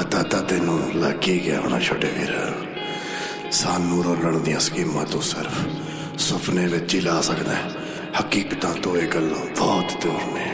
पता तां तैनूं लग ही गया होना छोटे वीर, सानू रोलण दी स्कीमां तो सिर्फ सुपने विच ही ला सकदा है, हकीकतां तो ये गल्लां बहुत दूर ने।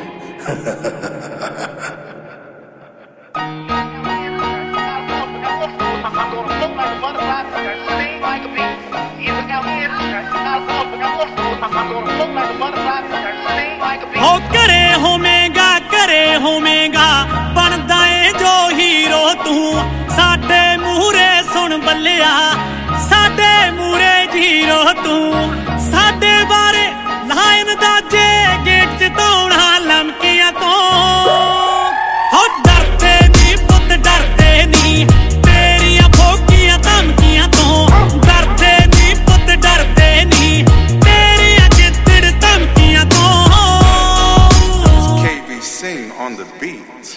हो करे होवेगा बनदा ए जो हीरो तू, साडे मूहरे सुन बल्लिया साडे मूहरे जीरो तू, साडे बारे लाइन दाजे गेट च तोड़ा लमकियां तो। हो डरते नी पुत डरते नी तेरियां भोगियां धमकियां तो, डरते नी पुत डरते नी तेरियां जिद्दड़ धमकियां तो। KVC on the beat.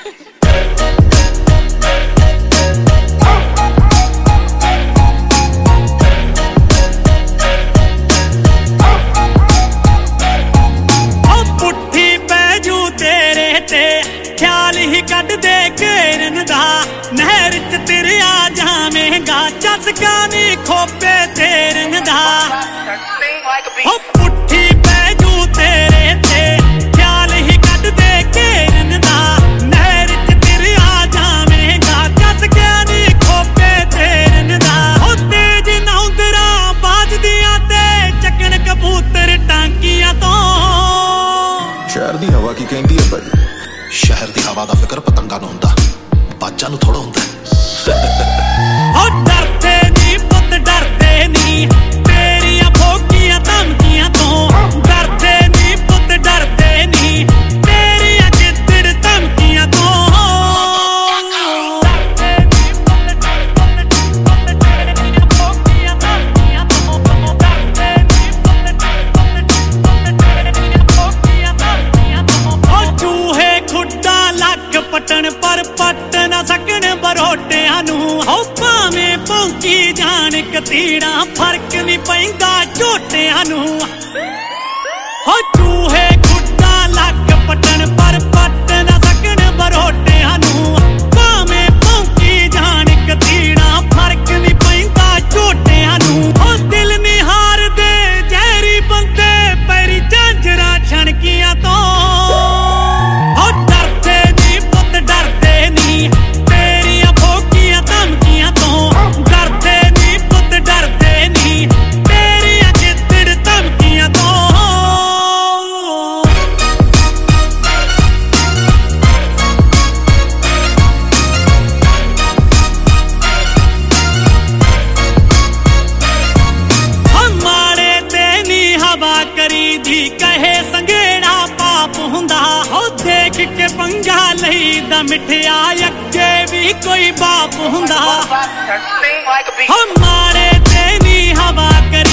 ख्याल ही कट दे घेरन दा, नहर च तिरिया जावेगा चसका नी खोपे तेरन दा। हो पुट्ठी पैजू तेरे ते ख्याल ही कट दे घेरन दा, नहर च तिरिया जावेगा चसका नी खोपे तेरन दा। हो तेज नौंदरा बाजदियां ते चकन कबूतर टांकियां तो। शहर दी हवा की कहंदी है भाई, शहर दी हवा दा फिकर पतंगा नूं हुंदा, बाजां नूं थोड़ा हुंदा। हो डरते नी पुत डरते नी तेरियां भोगियां धमकियां तो, डरते नी पुत डरते नी तेरियां जिद्दड़ धमकियां तो। चूहे खुड्डा लक पटन पर पट ना सकन बरोटियां नूं, हो भावें भौंकी जान कतीड़ा फर्क नहीं पैंदा झोटियां नूं। हो चूहे खुड्डा लक पटन पर पट ना सकन बरोटियां नूं, भावें भौंकी जान कतीड़ा फर्क नहीं पैंदा झोटियां नूं। हो दिल नहीं हारदे जहरी बंदे पैरी झांझरां छणकियां तो। कहे संगेड़ा पाप हुंदा, हो देख के पंगा लईदा मिठिया अगे भी कोई बाप हुंदा। हो मारे ते नी हवा कर